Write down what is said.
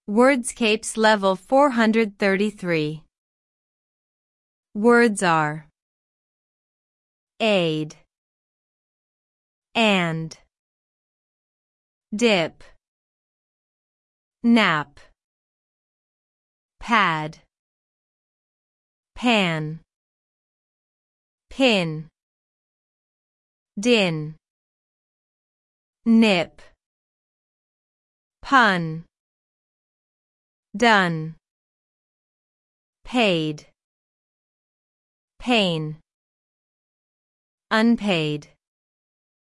Wordscapes Level 433. Words are aid, and, dip, nap, pad, pan, pin, din, nip, pun, done, paid, pain, unpaid.